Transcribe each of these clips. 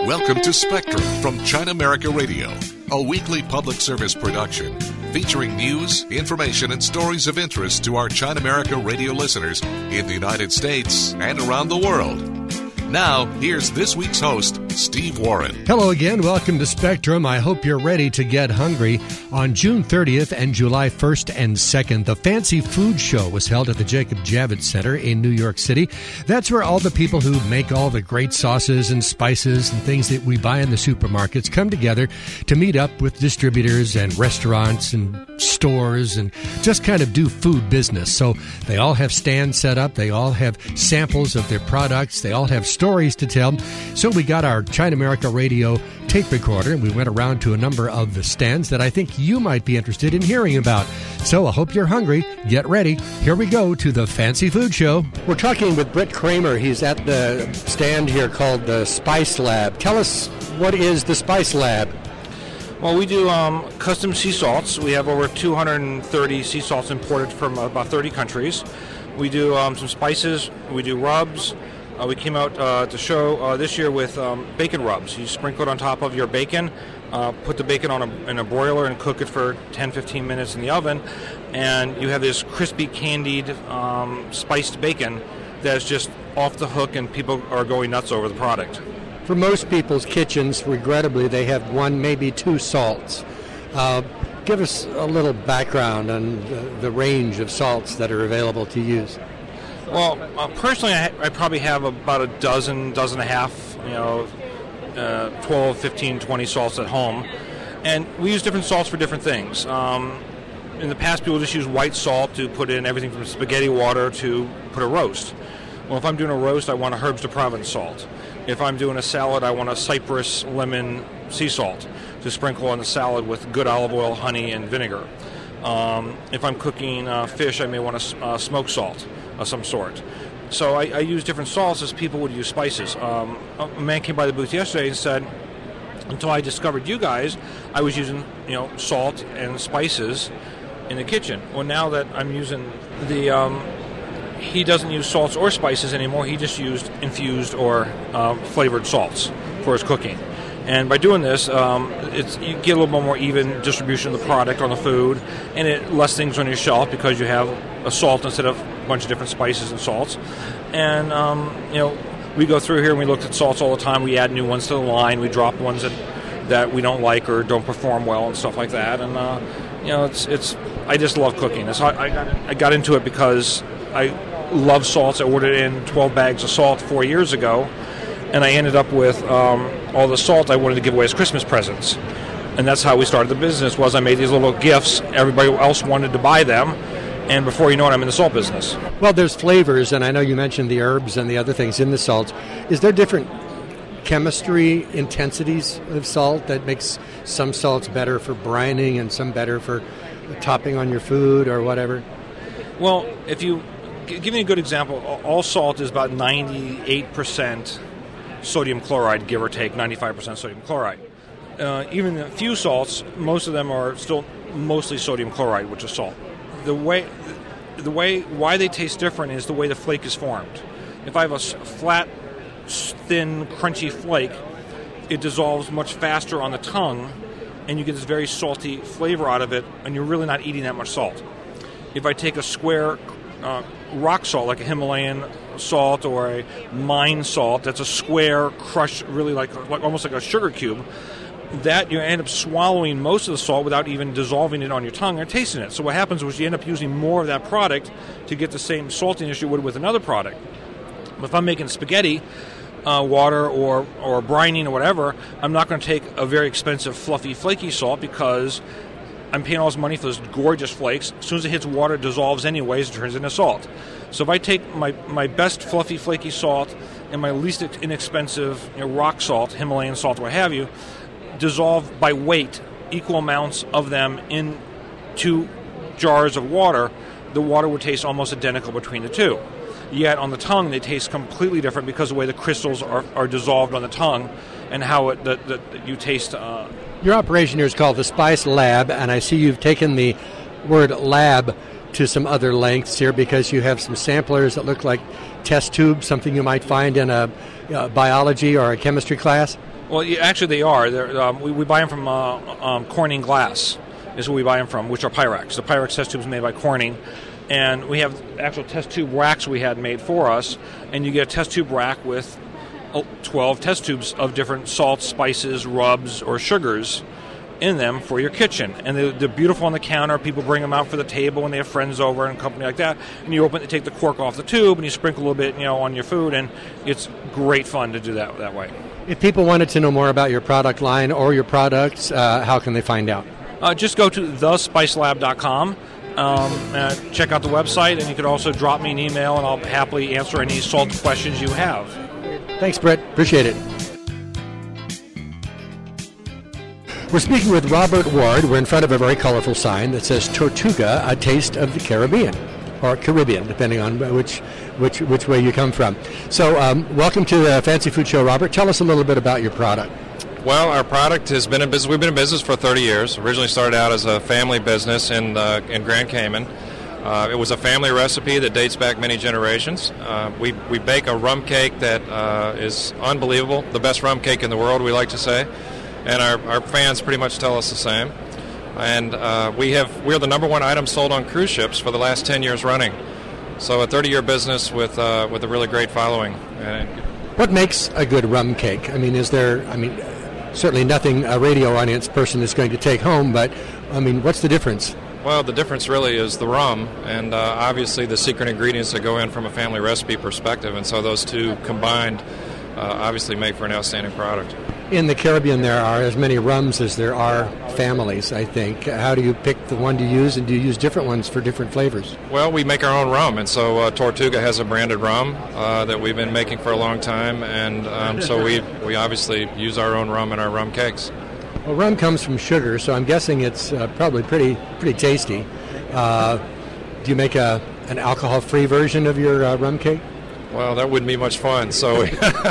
Welcome to Spectrum from China America Radio, a weekly public service production featuring news, information, and stories of interest to our China America Radio listeners in the United States and around the world. Now, here's this week's host, Steve Warren. Hello again. Welcome to Spectrum. I hope you're ready to get hungry. On June 30th and July 1st and 2nd, the Fancy Food Show was held at the Jacob Javits Center in New York City. That's where all the people who make all the great sauces and spices and things that we buy in the supermarkets come together to meet up with distributors and restaurants and stores and just kind of do food business. So they all have stands set up. They all have samples of their products. They all have stories to tell. So we got our China America Radio tape recorder and we went around to a number of the stands that I think you might be interested in hearing about. So I hope you're hungry. Get ready. Here we go to the Fancy Food Show. We're talking with Brett Kramer. He's at the stand here called the Spice Lab. Tell us, what is the Spice Lab? Well, we do custom sea salts. We have over 230 sea salts imported from about 30 countries. We do some spices. We do rubs. We came out to show this year with bacon rubs. You sprinkle it on top of your bacon, put the bacon in a broiler and cook it for 10-15 minutes in the oven, and you have this crispy, candied, spiced bacon that's just off the hook, and people are going nuts over the product. For most people's kitchens, regrettably, they have one, maybe two salts. Give us a little background on the range of salts that are available to use. Well, personally, I probably have about a dozen and a half, 12, 15, 20 salts at home. And we use different salts for different things. In the past, people just use white salt to put in everything from spaghetti water to put a roast. Well, if I'm doing a roast, I want a Herbes de Provence salt. If I'm doing a salad, I want a cypress lemon sea salt to sprinkle on the salad with good olive oil, honey, and vinegar. If I'm cooking fish, I may want a smoked salt of some sort. So I use different salts as people would use spices. A man came by the booth yesterday and said, until I discovered you guys, I was using salt and spices in the kitchen. Well, now that I'm using he doesn't use salts or spices anymore. He just used infused or flavored salts for his cooking. And by doing this, you get a little bit more even distribution of the product on the food, and it less things on your shelf because you have a salt instead of a bunch of different spices and salts. And we go through here and we look at salts all the time. We add new ones to the line. We drop ones that we don't like or don't perform well and stuff like that. And it's I just love cooking. I got into it because I love salts. I ordered in 12 bags of salt 4 years ago, and I ended up with all the salt I wanted to give away as Christmas presents. And that's how we started the business. Was I made these little gifts. Everybody else wanted to buy them, and before you know it, I'm in the salt business. Well, there's flavors, and I know you mentioned the herbs and the other things in the salts. Is there different chemistry intensities of salt that makes some salts better for brining and some better for topping on your food or whatever? Well, if you give me a good example, all salt is about 98% sodium chloride, give or take 95% sodium chloride. Even a few salts, most of them are still mostly sodium chloride, which is salt. Why they taste different is the way the flake is formed. If I have a flat, thin, crunchy flake, it dissolves much faster on the tongue, and you get this very salty flavor out of it, and you're really not eating that much salt. If I take a square rock salt, like a Himalayan salt or a mine salt, that's a square, crushed, really like almost like a sugar cube, that you end up swallowing most of the salt without even dissolving it on your tongue or tasting it. So what happens is you end up using more of that product to get the same saltiness you would with another product. But if I'm making spaghetti, water or brining or whatever, I'm not going to take a very expensive, fluffy, flaky salt because I'm paying all this money for those gorgeous flakes. As soon as it hits water, it dissolves anyways, it turns into salt. So if I take my best fluffy, flaky salt and my least inexpensive rock salt, Himalayan salt, what have you, dissolve by weight, equal amounts of them in 2 jars of water, the water would taste almost identical between the two. Yet on the tongue, they taste completely different because of the way the crystals are dissolved on the tongue and how you taste. Your operation here is called the Spice Lab, and I see you've taken the word lab to some other lengths here because you have some samplers that look like test tubes, something you might find in a biology or a chemistry class. Well, actually, they are. We buy them from Corning Glass, is who we buy them from, which are Pyrex. The Pyrex test tubes made by Corning. And we have actual test tube racks we had made for us, and you get a test tube rack with 12 test tubes of different salts, spices, rubs, or sugars in them for your kitchen. And they're beautiful on the counter. People bring them out for the table when they have friends over and company like that. And you take the cork off the tube, and you sprinkle a little bit, on your food, and it's great fun to do that way. If people wanted to know more about your product line or your products, how can they find out? Just go to thespicelab.com. Check out the website, and you could also drop me an email, and I'll happily answer any salt questions you have. Thanks, Brett. Appreciate it. We're speaking with Robert Ward. We're in front of a very colorful sign that says Tortuga, a taste of the Caribbean, or Caribbean, depending on which way you come from. So welcome to the Fancy Food Show, Robert. Tell us a little bit about your product. Well, our product has been in business. We've been in business for 30 years. Originally started out as a family business in Grand Cayman. It was a family recipe that dates back many generations. We bake a rum cake that is unbelievable, the best rum cake in the world, we like to say, and our fans pretty much tell us the same. And we're the number one item sold on cruise ships for the last 10 years running. So a 30-year business with a really great following. What makes a good rum cake? Certainly nothing a radio audience person is going to take home, but, what's the difference? Well, the difference really is the rum and obviously the secret ingredients that go in from a family recipe perspective, and so those two combined obviously make for an outstanding product. In the Caribbean, there are as many rums as there are families, I think. How do you pick the one to use, and do you use different ones for different flavors? Well, we make our own rum, and so Tortuga has a branded rum that we've been making for a long time, and so we obviously use our own rum in our rum cakes. Well, rum comes from sugar, so I'm guessing it's probably pretty tasty. Do you make an alcohol-free version of your rum cake? Well, that wouldn't be much fun. So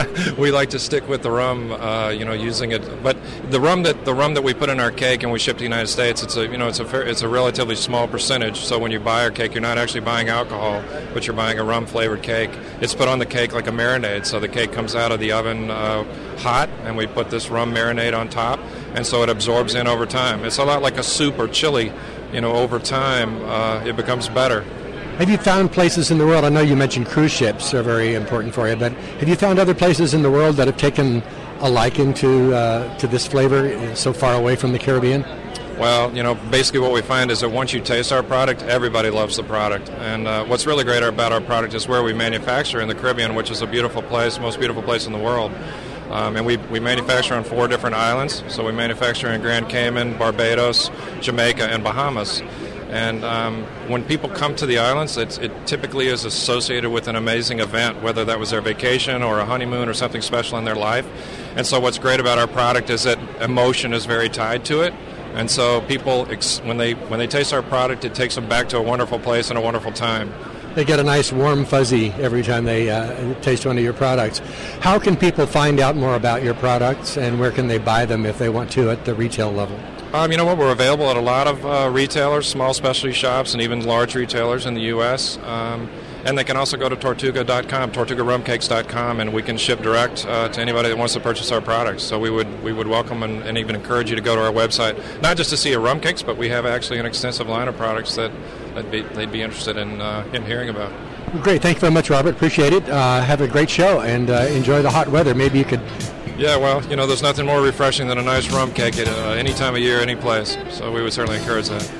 we like to stick with the rum, using it. But the rum that we put in our cake and we ship to the United States, it's a relatively small percentage. So when you buy our cake, you're not actually buying alcohol, but you're buying a rum flavored cake. It's put on the cake like a marinade. So the cake comes out of the oven hot, and we put this rum marinade on top, and so it absorbs in over time. It's a lot like a soup or chili. Over time, it becomes better. Have you found places in the world, I know you mentioned cruise ships are very important for you, but have you found other places in the world that have taken a liking to this flavor so far away from the Caribbean? Well, basically what we find is that once you taste our product, everybody loves the product. And what's really great about our product is where we manufacture in the Caribbean, which is a beautiful place, most beautiful place in the world. And we manufacture on 4 different islands. So we manufacture in Grand Cayman, Barbados, Jamaica, and Bahamas. And when people come to the islands, it typically is associated with an amazing event, whether that was their vacation or a honeymoon or something special in their life. And so what's great about our product is that emotion is very tied to it. And so people, when they taste our product, it takes them back to a wonderful place and a wonderful time. They get a nice warm fuzzy every time they taste one of your products. How can people find out more about your products, and where can they buy them if they want to at the retail level? We're available at a lot of retailers, small specialty shops, and even large retailers in the U.S. And they can also go to Tortuga.com, TortugaRumCakes.com, and we can ship direct to anybody that wants to purchase our products. So we would welcome and even encourage you to go to our website, not just to see our rum cakes, but we have actually an extensive line of products that they'd be interested in hearing about. Great. Thank you very much, Robert. Appreciate it. Have a great show, and enjoy the hot weather. Maybe you could... Yeah, well, there's nothing more refreshing than a nice rum cake at any time of year, any place. So we would certainly encourage that.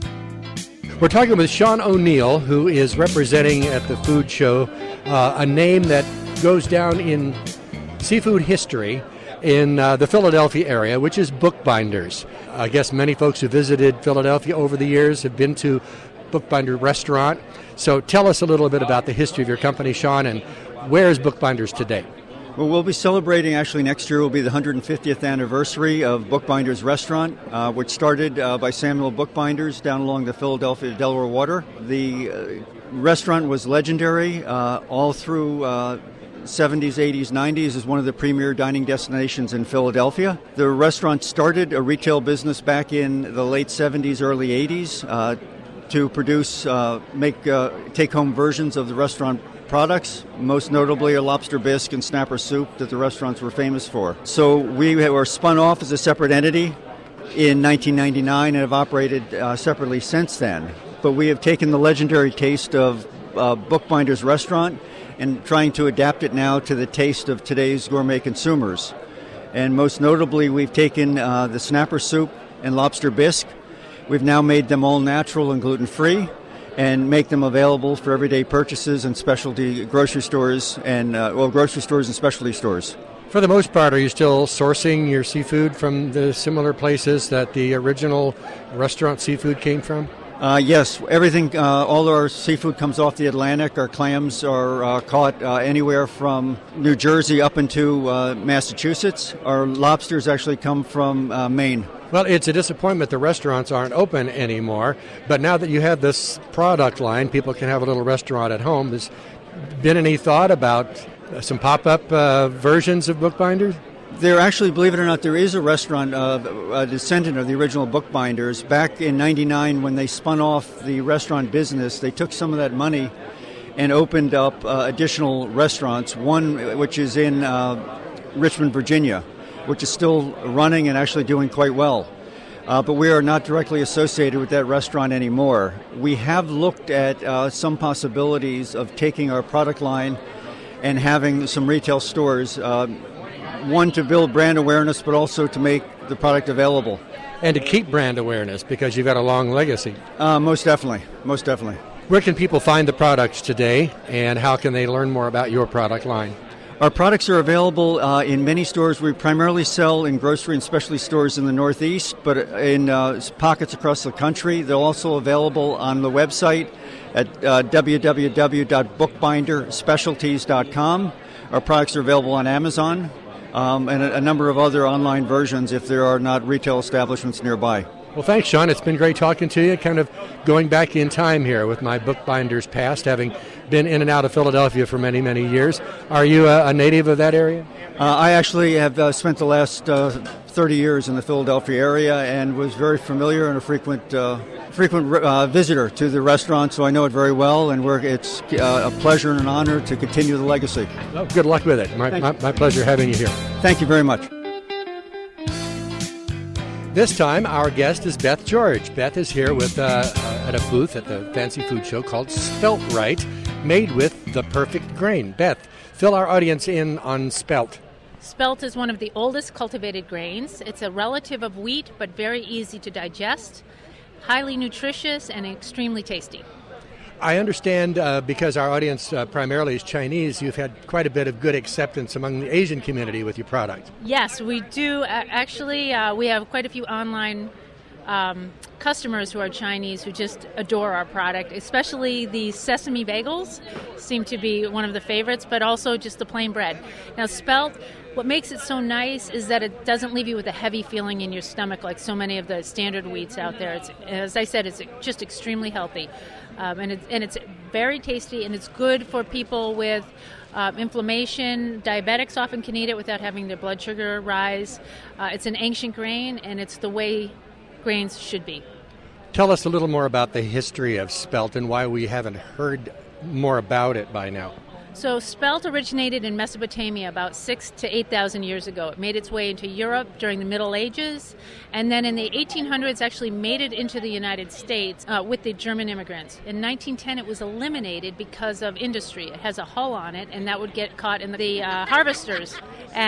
We're talking with Sean O'Neill, who is representing at the food show a name that goes down in seafood history in the Philadelphia area, which is Bookbinders. I guess many folks who visited Philadelphia over the years have been to Bookbinder Restaurant. So tell us a little bit about the history of your company, Sean, and where is Bookbinders today? Well, we'll be celebrating, actually next year will be the 150th anniversary of Bookbinders Restaurant, which started by Samuel Bookbinders down along the Philadelphia to Delaware Water. The restaurant was legendary all through 70s, 80s, 90s, as one of the premier dining destinations in Philadelphia. The restaurant started a retail business back in the late 70s, early 80s to produce, make take-home versions of the restaurant products, most notably a lobster bisque and snapper soup that the restaurants were famous for. So we were spun off as a separate entity in 1999 and have operated separately since then. But we have taken the legendary taste of Bookbinder's Restaurant and trying to adapt it now to the taste of today's gourmet consumers. And most notably, we've taken the snapper soup and lobster bisque. We've now made them all natural and gluten-free and make them available for everyday purchases in specialty grocery stores and grocery stores and specialty stores. For the most part, are you still sourcing your seafood from the similar places that the original restaurant seafood came from? Yes, everything, all our seafood comes off the Atlantic. Our clams are caught anywhere from New Jersey up into Massachusetts. Our lobsters actually come from Maine. Well, it's a disappointment the restaurants aren't open anymore, but now that you have this product line, people can have a little restaurant at home. There's been any thought about some pop-up versions of Bookbinders? There actually, believe it or not, there is a restaurant, a descendant of the original Bookbinders. Back in '99, when they spun off the restaurant business, they took some of that money and opened up additional restaurants, one which is in Richmond, Virginia, which is still running and actually doing quite well. But we are not directly associated with that restaurant anymore. We have looked at some possibilities of taking our product line and having some retail stores, one to build brand awareness, but also to make the product available. And to keep brand awareness, because you've got a long legacy. Most definitely. Where can people find the products today, and how can they learn more about your product line? Our products are available in many stores. We primarily sell in grocery and specialty stores in the Northeast, but in pockets across the country. They're also available on the website at www.bookbinderspecialties.com. Our products are available on Amazon and a number of other online versions if there are not retail establishments nearby. Well, thanks, Sean. It's been great talking to you, kind of going back in time here with my Bookbinders past, having been in and out of Philadelphia for many, many years. Are you a native of that area? I actually have spent the last 30 years in the Philadelphia area and was very familiar and a frequent visitor to the restaurant, so I know it very well, and it's a pleasure and an honor to continue the legacy. Well, good luck with it. My pleasure having you here. Thank you very much. This time, our guest is Beth George. Beth is here with at a booth at the Fancy Food Show called Spelt Right, made with the perfect grain. Beth, fill our audience in on spelt. Spelt is one of the oldest cultivated grains. It's a relative of wheat, but very easy to digest, highly nutritious, and extremely tasty. I understand because our audience primarily is Chinese, you've had quite a bit of good acceptance among the Asian community with your product. Yes, we do. Actually, we have quite a few online customers who are Chinese who just adore our product, especially the sesame bagels seem to be one of the favorites, but also just the plain bread. Now, spelt, what makes it so nice is that it doesn't leave you with a heavy feeling in your stomach like so many of the standard wheats out there. It's, as I said, it's just extremely healthy. And it's very tasty, and it's good for people with inflammation. Diabetics often can eat it without having their blood sugar rise. It's an ancient grain, and it's the way grains should be. Tell us a little more about the history of spelt and why we haven't heard more about it by now. So spelt originated in Mesopotamia about 6,000 to 8,000 years ago. It made its way into Europe during the Middle Ages, and then in the 1800s actually made it into the United States with the German immigrants. In 1910 it was eliminated because of industry. It has a hull on it, and that would get caught in the harvesters.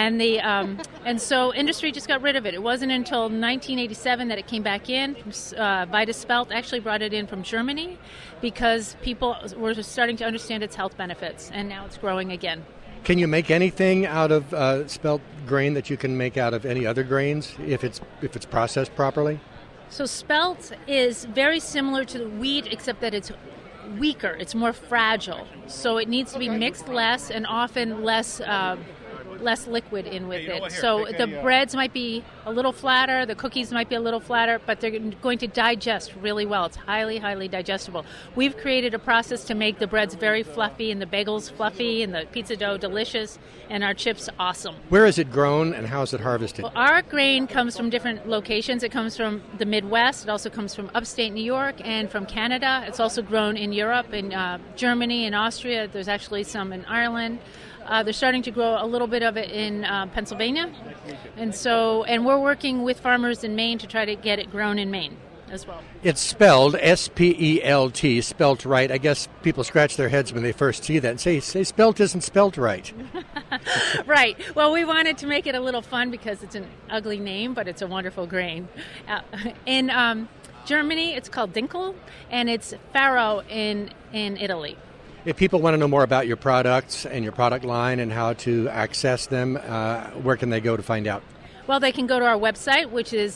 And so industry just got rid of it. It wasn't until 1987 that it came back in. Vita Spelt actually brought it in from Germany because people were starting to understand its health benefits, and now it's growing again. Can you make anything out of spelt grain that you can make out of any other grains if it's processed properly? So spelt is very similar to the wheat, except that it's weaker. It's more fragile. So it needs to be mixed less and often less liquid in with it. So the breads might be a little flatter. The cookies might be a little flatter, but they're going to digest really well. It's highly, highly digestible. We've created a process to make the breads very fluffy and the bagels fluffy and the pizza dough delicious and our chips awesome. Where is it grown and how is it harvested? Well, our grain comes from different locations. It comes from the Midwest. It also comes from upstate New York and from Canada. It's also grown in Europe, in Germany and Austria. There's actually some in Ireland. They're starting to grow a little bit of it in Pennsylvania. And we're working with farmers in Maine to try to get it grown in Maine as well. It's spelled Spelt, spelt right. I guess people scratch their heads when they first see that and say spelt isn't spelt right. Right. Well, we wanted to make it a little fun because it's an ugly name, but it's a wonderful grain. In Germany, it's called Dinkel, and it's farro in Italy. If people want to know more about your products and your product line and how to access them, where can they go to find out? Well, they can go to our website, which is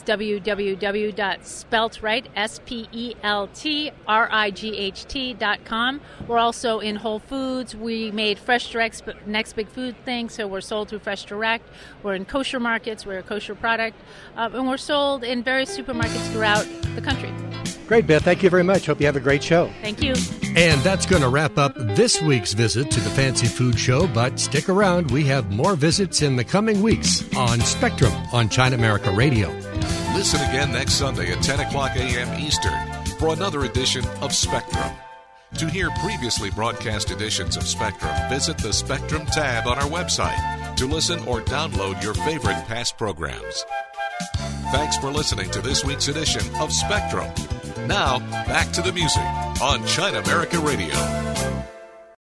www.speltright, SPELTRIGHT.com. We're also in Whole Foods. We made Fresh Direct's next big food thing, so we're sold through Fresh Direct. We're in kosher markets. We're a kosher product. And we're sold in various supermarkets throughout the country. Great, Beth. Thank you very much. Hope you have a great show. Thank you. And that's going to wrap up this week's visit to the Fancy Food Show, but stick around. We have more visits in the coming weeks on Spectrum on China America Radio. Listen again next Sunday at 10 o'clock a.m. Eastern for another edition of Spectrum. To hear previously broadcast editions of Spectrum, visit the Spectrum tab on our website to listen or download your favorite past programs. Thanks for listening to this week's edition of Spectrum. Now, back to the music on China America Radio.